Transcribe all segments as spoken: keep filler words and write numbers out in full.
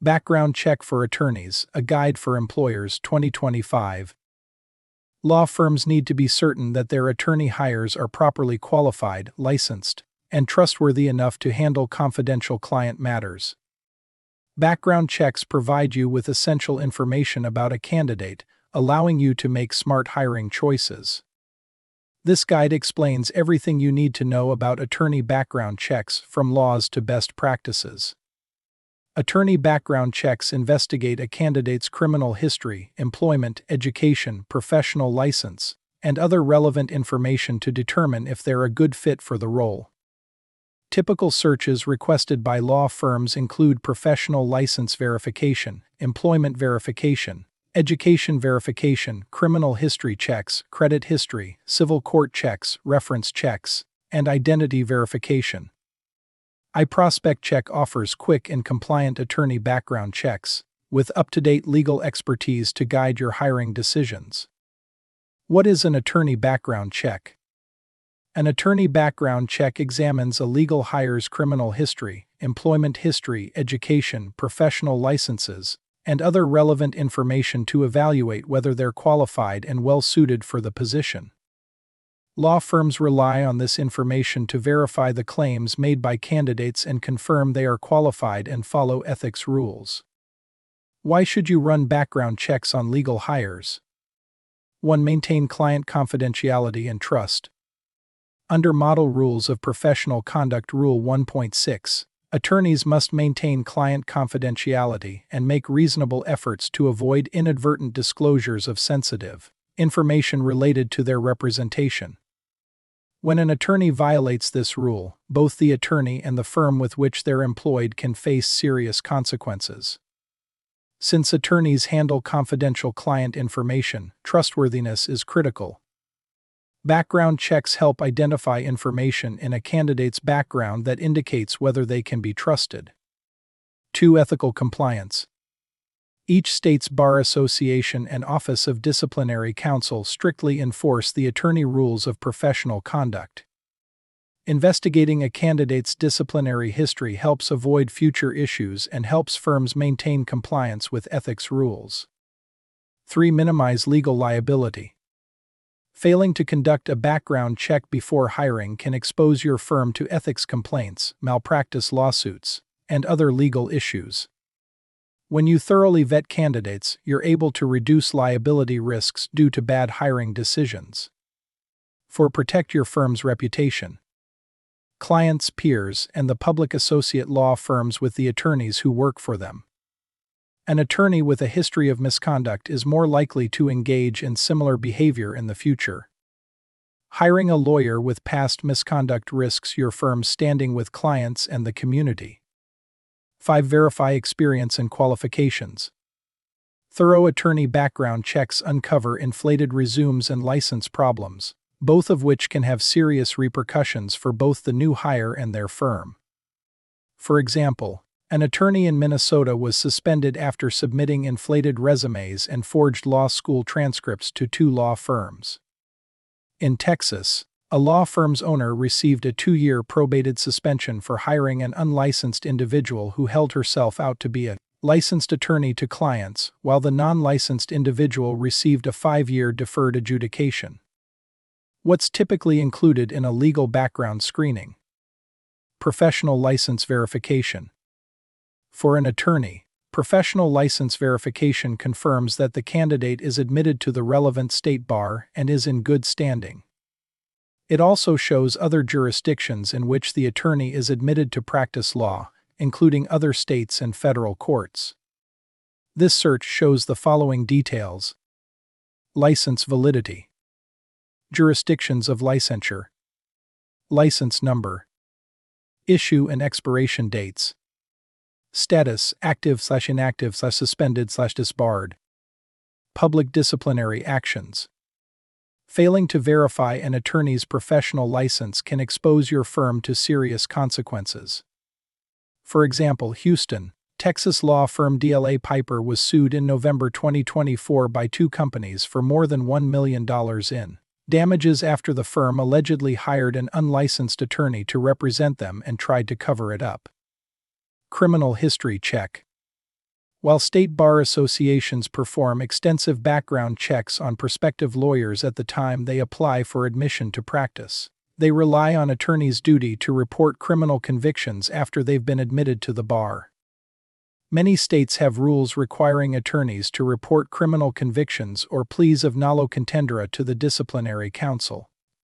Background Check for Attorneys, A Guide for Employers, twenty twenty-five. Law firms need to be certain that their attorney hires are properly qualified, licensed, and trustworthy enough to handle confidential client matters. Background checks provide you with essential information about a candidate, allowing you to make smart hiring choices. This guide explains everything you need to know about attorney background checks, from laws to best practices. Attorney background checks investigate a candidate's criminal history, employment, education, professional license, and other relevant information to determine if they're a good fit for the role. Typical searches requested by law firms include professional license verification, employment verification, education verification, criminal history checks, credit history, civil court checks, reference checks, and identity verification. iProspect Check offers quick and compliant attorney background checks, with up-to-date legal expertise to guide your hiring decisions. What is an attorney background check? An attorney background check examines a legal hire's criminal history, employment history, education, professional licenses, and other relevant information to evaluate whether they're qualified and well-suited for the position. Law firms rely on this information to verify the claims made by candidates and confirm they are qualified and follow ethics rules. Why should you run background checks on legal hires? one. Maintain client confidentiality and trust. Under Model Rules of Professional Conduct Rule one point six, attorneys must maintain client confidentiality and make reasonable efforts to avoid inadvertent disclosures of sensitive information related to their representation. When an attorney violates this rule, both the attorney and the firm with which they're employed can face serious consequences. Since attorneys handle confidential client information, trustworthiness is critical. Background checks help identify information in a candidate's background that indicates whether they can be trusted. two. Ethical compliance. Each state's bar association and Office of Disciplinary Counsel strictly enforce the attorney rules of professional conduct. Investigating a candidate's disciplinary history helps avoid future issues and helps firms maintain compliance with ethics rules. three. Minimize legal liability. Failing to conduct a background check before hiring can expose your firm to ethics complaints, malpractice lawsuits, and other legal issues. When you thoroughly vet candidates, you're able to reduce liability risks due to bad hiring decisions. four. Protect your firm's reputation. Clients, peers, and the public associate law firms with the attorneys who work for them. An attorney with a history of misconduct is more likely to engage in similar behavior in the future. Hiring a lawyer with past misconduct risks your firm's standing with clients and the community. five. Verify experience and qualifications. Thorough attorney background checks uncover inflated resumes and license problems, both of which can have serious repercussions for both the new hire and their firm. For example, an attorney in Minnesota was suspended after submitting inflated resumes and forged law school transcripts to two law firms. In Texas, a law firm's owner received a two-year probated suspension for hiring an unlicensed individual who held herself out to be a licensed attorney to clients, while the non-licensed individual received a five-year deferred adjudication. What's typically included in a legal background screening? Professional license verification. For an attorney, professional license verification confirms that the candidate is admitted to the relevant state bar and is in good standing. It also shows other jurisdictions in which the attorney is admitted to practice law, including other states and federal courts. This search shows the following details: license validity, jurisdictions of licensure, license number, issue and expiration dates, status, active slash inactive slash suspended slash disbarred, public disciplinary actions. Failing to verify an attorney's professional license can expose your firm to serious consequences. For example, Houston, Texas law firm D L A Piper was sued in November twenty twenty-four by two companies for more than one million dollars in damages after the firm allegedly hired an unlicensed attorney to represent them and tried to cover it up. Criminal history check. While state bar associations perform extensive background checks on prospective lawyers at the time they apply for admission to practice, they rely on attorneys' duty to report criminal convictions after they've been admitted to the bar. Many states have rules requiring attorneys to report criminal convictions or pleas of nolo contendere to the disciplinary council.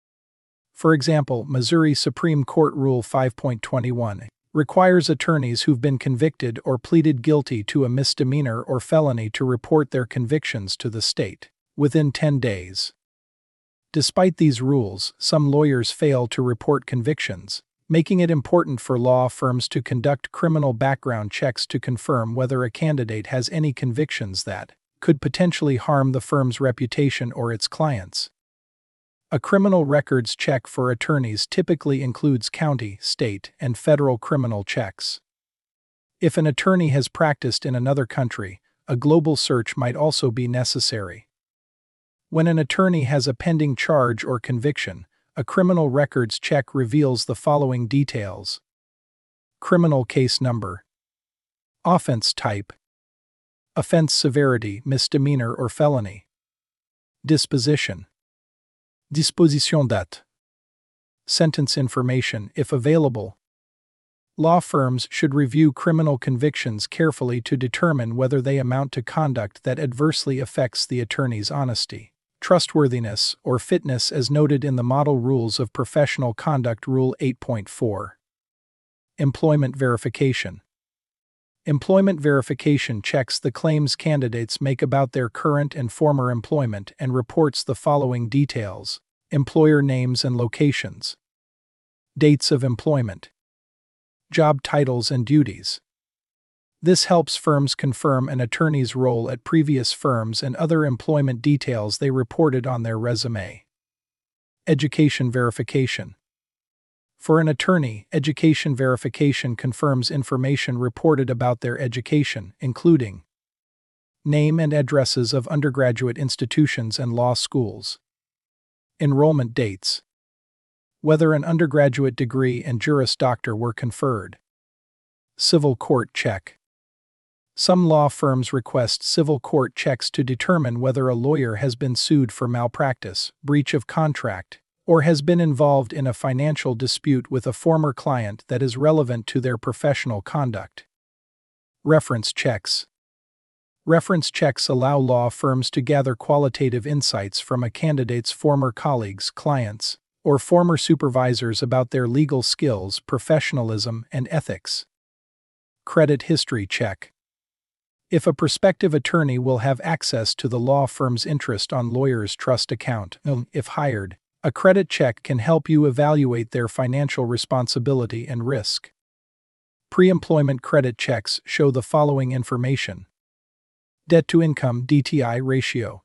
For example, Missouri Supreme Court Rule five point twenty-one requires attorneys who've been convicted or pleaded guilty to a misdemeanor or felony to report their convictions to the state within ten days. Despite these rules, some lawyers fail to report convictions, making it important for law firms to conduct criminal background checks to confirm whether a candidate has any convictions that could potentially harm the firm's reputation or its clients. A criminal records check for attorneys typically includes county, state, and federal criminal checks. If an attorney has practiced in another country, a global search might also be necessary. When an attorney has a pending charge or conviction, a criminal records check reveals the following details: criminal case number, offense type, offense severity, misdemeanor or felony, disposition, disposition date, sentence information if available. Law firms should review criminal convictions carefully to determine whether they amount to conduct that adversely affects the attorney's honesty, trustworthiness, or fitness as noted in the Model Rules of Professional Conduct Rule eight point four. Employment verification. Employment verification checks the claims candidates make about their current and former employment and reports the following details: employer names and locations, dates of employment, job titles and duties. This helps firms confirm an attorney's role at previous firms and other employment details they reported on their resume. Education verification. For an attorney, education verification confirms information reported about their education, including name and addresses of undergraduate institutions and law schools, enrollment dates, whether an undergraduate degree and Juris Doctor were conferred, civil court check. Some law firms request civil court checks to determine whether a lawyer has been sued for malpractice, breach of contract, or has been involved in a financial dispute with a former client that is relevant to their professional conduct. Reference checks. Reference checks allow law firms to gather qualitative insights from a candidate's former colleagues, clients, or former supervisors about their legal skills, professionalism, and ethics. Credit history check. If a prospective attorney will have access to the law firm's interest on lawyer's trust account, if hired, a credit check can help you evaluate their financial responsibility and risk. Pre-employment credit checks show the following information: debt-to-income D T I ratio,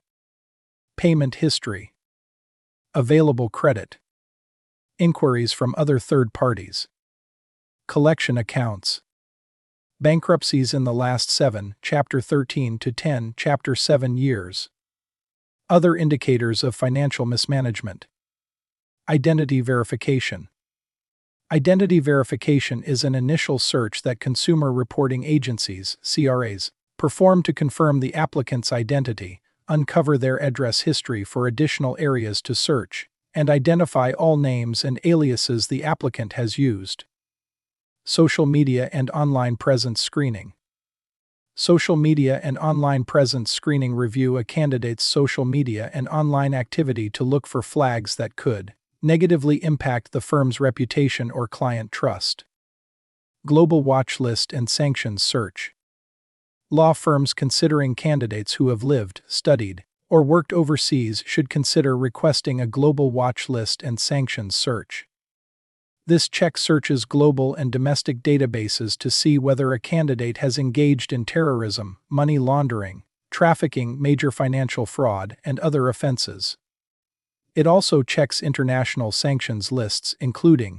payment history, available credit, inquiries from other third parties, collection accounts, bankruptcies in the last seven, Chapter thirteen to ten, Chapter seven years, other indicators of financial mismanagement. Identity verification. Identity verification is an initial search that consumer reporting agencies, C R As, perform to confirm the applicant's identity, uncover their address history for additional areas to search, and identify all names and aliases the applicant has used. Social media and online presence screening. Social media and online presence screening review a candidate's social media and online activity to look for flags that could negatively impact the firm's reputation or client trust. Global watch list and sanctions search. Law firms considering candidates who have lived, studied, or worked overseas should consider requesting a global watch list and sanctions search. This check searches global and domestic databases to see whether a candidate has engaged in terrorism, money laundering, trafficking, major financial fraud, and other offenses. It also checks international sanctions lists including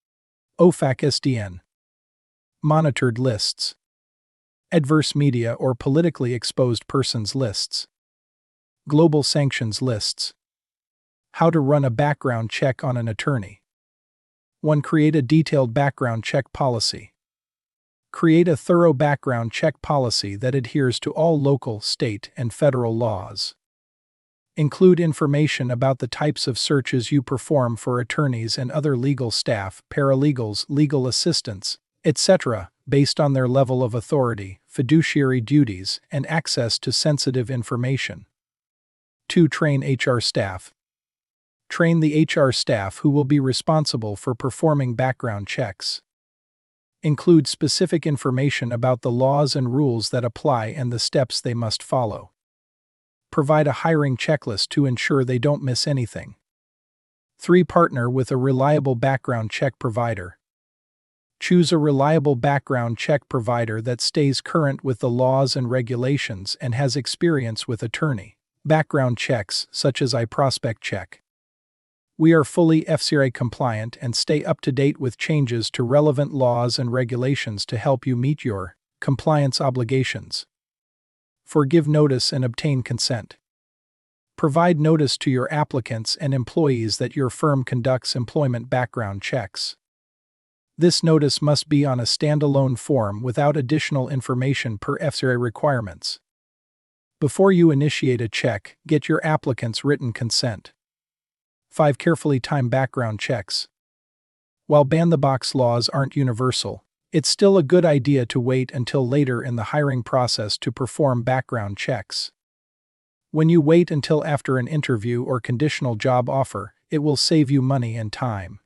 O F A C S D N, monitored lists, adverse media or politically exposed persons lists, global sanctions lists. How to run a background check on an attorney. one Create a detailed background check policy. Create a thorough background check policy that adheres to all local, state, and federal laws. Include information about the types of searches you perform for attorneys and other legal staff, paralegals, legal assistants, et cetera, based on their level of authority, fiduciary duties, and access to sensitive information. two. Train H R staff. Train the H R staff who will be responsible for performing background checks. Include specific information about the laws and rules that apply and the steps they must follow. Provide a hiring checklist to ensure they don't miss anything. three. Partner with a reliable background check provider. Choose a reliable background check provider that stays current with the laws and regulations and has experience with attorney background checks, such as iProspect Check. We are fully F C R A compliant and stay up to date with changes to relevant laws and regulations to help you meet your compliance obligations. Forgive notice and obtain consent. Provide notice to your applicants and employees that your firm conducts employment background checks. This notice must be on a standalone form without additional information per F C R A requirements. Before you initiate a check, get your applicant's written consent. five. Carefully time background checks. While ban-the-box laws aren't universal, it's still a good idea to wait until later in the hiring process to perform background checks. When you wait until after an interview or conditional job offer, it will save you money and time.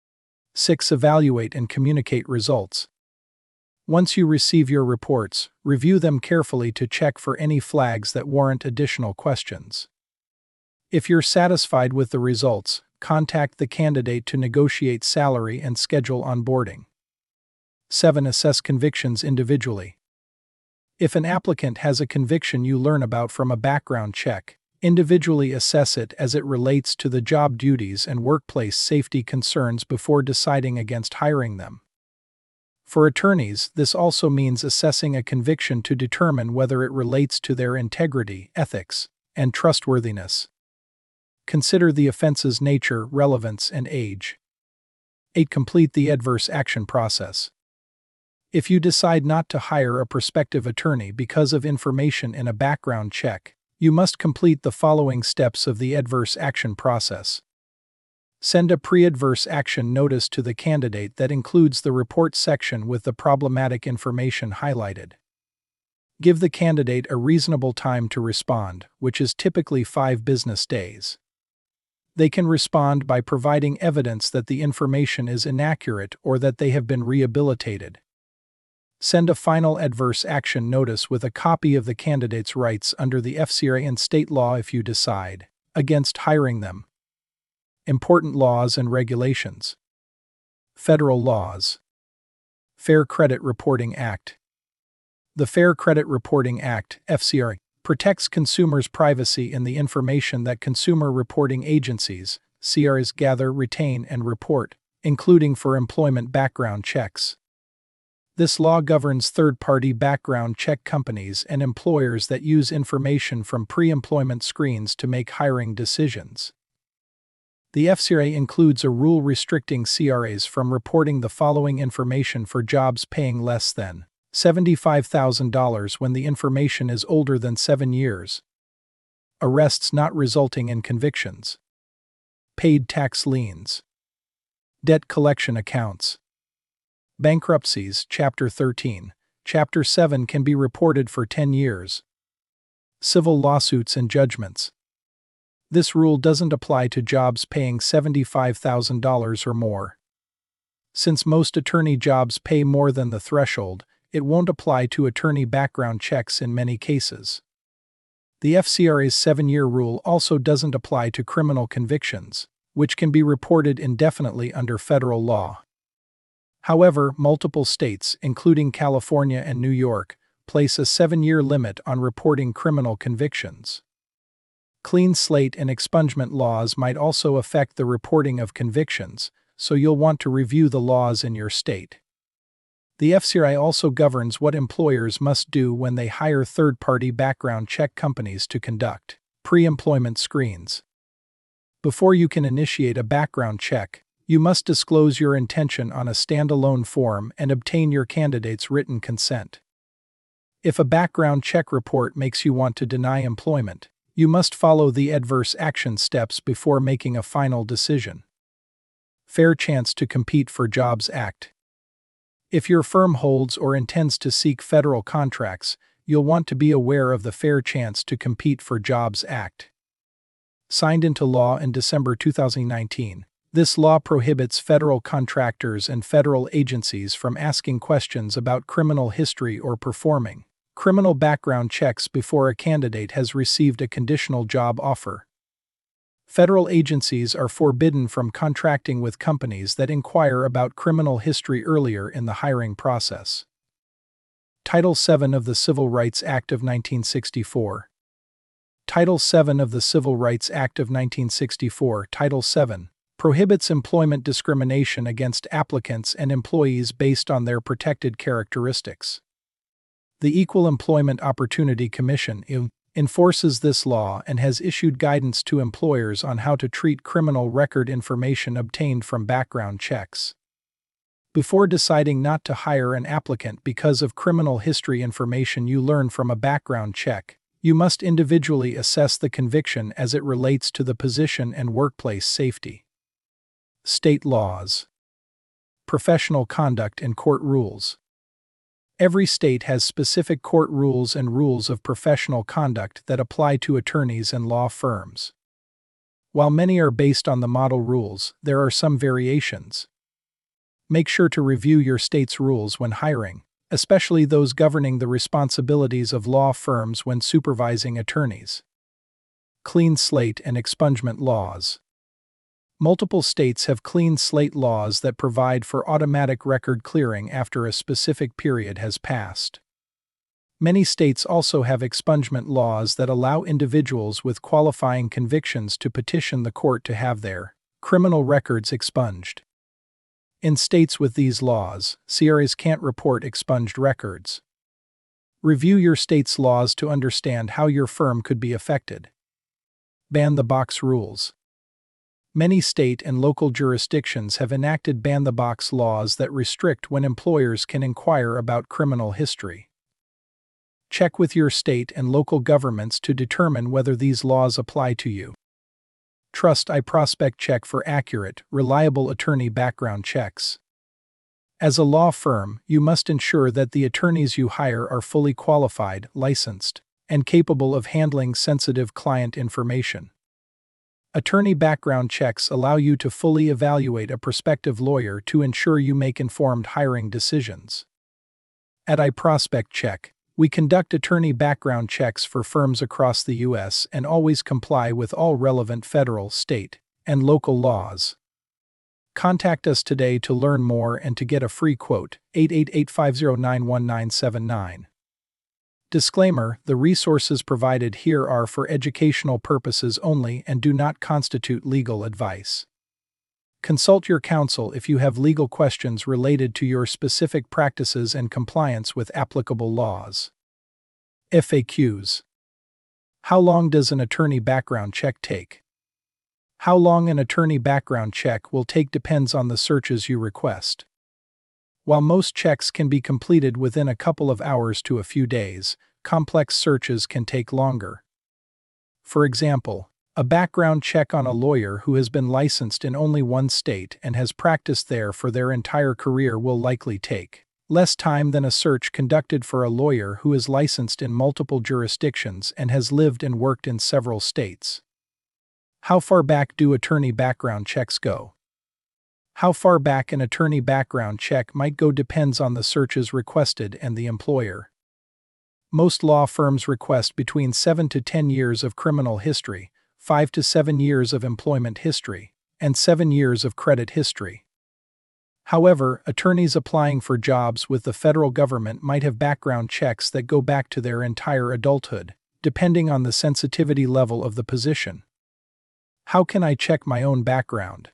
six. Evaluate and communicate results. Once you receive your reports, review them carefully to check for any flags that warrant additional questions. If you're satisfied with the results, contact the candidate to negotiate salary and schedule onboarding. seven. Assess convictions individually. If an applicant has a conviction you learn about from a background check, individually assess it as it relates to the job duties and workplace safety concerns before deciding against hiring them. For attorneys, this also means assessing a conviction to determine whether it relates to their integrity, ethics, and trustworthiness. Consider the offense's nature, relevance, and age. eight. Complete the adverse action process. If you decide not to hire a prospective attorney because of information in a background check, you must complete the following steps of the adverse action process. Send a pre-adverse action notice to the candidate that includes the report section with the problematic information highlighted. Give the candidate a reasonable time to respond, which is typically five business days. They can respond by providing evidence that the information is inaccurate or that they have been rehabilitated. Send a final adverse action notice with a copy of the candidate's rights under the F C R A and state law if you decide against hiring them. Important laws and regulations. Federal laws. Fair Credit Reporting Act. The Fair Credit Reporting Act, F C R A, protects consumers' privacy in the information that consumer reporting agencies, C R As, gather, retain, and report, including for employment background checks. This law governs third-party background check companies and employers that use information from pre-employment screens to make hiring decisions. The F C R A includes a rule restricting C R As from reporting the following information for jobs paying less than seventy-five thousand dollars when the information is older than seven years. Arrests not resulting in convictions. Paid tax liens. Debt collection accounts. Bankruptcies, Chapter thirteen. Chapter seven can be reported for ten years. Civil lawsuits and judgments. This rule doesn't apply to jobs paying seventy-five thousand dollars or more. Since most attorney jobs pay more than the threshold, it won't apply to attorney background checks in many cases. The F C R A's seven-year rule also doesn't apply to criminal convictions, which can be reported indefinitely under federal law. However, multiple states, including California and New York, place a seven-year limit on reporting criminal convictions. Clean slate and expungement laws might also affect the reporting of convictions, so you'll want to review the laws in your state. The F C R A also governs what employers must do when they hire third-party background check companies to conduct pre-employment screens. Before you can initiate a background check, You must disclose your intention on a standalone form and obtain your candidate's written consent. If a background check report makes you want to deny employment, you must follow the adverse action steps before making a final decision. Fair Chance to Compete for Jobs Act. If your firm holds or intends to seek federal contracts, you'll want to be aware of the Fair Chance to Compete for Jobs Act. Signed into law in December two thousand nineteen, this law prohibits federal contractors and federal agencies from asking questions about criminal history or performing criminal background checks before a candidate has received a conditional job offer. Federal agencies are forbidden from contracting with companies that inquire about criminal history earlier in the hiring process. Title seven of the Civil Rights Act of nineteen sixty-four. Title seven of the Civil Rights Act of nineteen sixty-four, Title seven, prohibits employment discrimination against applicants and employees based on their protected characteristics. The Equal Employment Opportunity Commission (E O) enforces this law and has issued guidance to employers on how to treat criminal record information obtained from background checks. Before deciding not to hire an applicant because of criminal history information you learn from a background check, you must individually assess the conviction as it relates to the position and workplace safety. State laws. Professional conduct and court rules. Every state has specific court rules and rules of professional conduct that apply to attorneys and law firms. While many are based on the model rules, there are some variations. Make sure to review your state's rules when hiring, especially those governing the responsibilities of law firms when supervising attorneys. Clean slate and expungement laws. Multiple states have clean slate laws that provide for automatic record clearing after a specific period has passed. Many states also have expungement laws that allow individuals with qualifying convictions to petition the court to have their criminal records expunged. In states with these laws, C R As can't report expunged records. Review your state's laws to understand how your firm could be affected. Ban-the-box rules. Many state and local jurisdictions have enacted ban-the-box laws that restrict when employers can inquire about criminal history. Check with your state and local governments to determine whether these laws apply to you. Trust iProspect Check for accurate, reliable attorney background checks. As a law firm, you must ensure that the attorneys you hire are fully qualified, licensed, and capable of handling sensitive client information. Attorney background checks allow you to fully evaluate a prospective lawyer to ensure you make informed hiring decisions. At iProspect Check, we conduct attorney background checks for firms across the U S and always comply with all relevant federal, state, and local laws. Contact us today to learn more and to get a free quote, eight eight eight, five zero nine, one nine seven nine. Disclaimer: the resources provided here are for educational purposes only and do not constitute legal advice. Consult your counsel if you have legal questions related to your specific practices and compliance with applicable laws. F A Qs. How long does an attorney background check take? How long an attorney background check will take depends on the searches you request. While most checks can be completed within a couple of hours to a few days, complex searches can take longer. For example, a background check on a lawyer who has been licensed in only one state and has practiced there for their entire career will likely take less time than a search conducted for a lawyer who is licensed in multiple jurisdictions and has lived and worked in several states. How far back do attorney background checks go? How far back an attorney background check might go depends on the searches requested and the employer. Most law firms request between seven to ten years of criminal history, five to seven years of employment history, and seven years of credit history. However, attorneys applying for jobs with the federal government might have background checks that go back to their entire adulthood, depending on the sensitivity level of the position. How can I check my own background?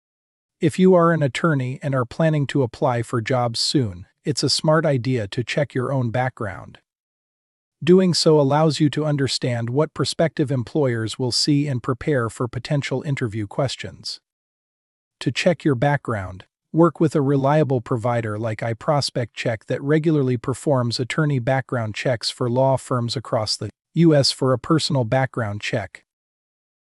If you are an attorney and are planning to apply for jobs soon, it's a smart idea to check your own background. Doing so allows you to understand what prospective employers will see and prepare for potential interview questions. To check your background, work with a reliable provider like iProspect Check that regularly performs attorney background checks for law firms across the U S for a personal background check.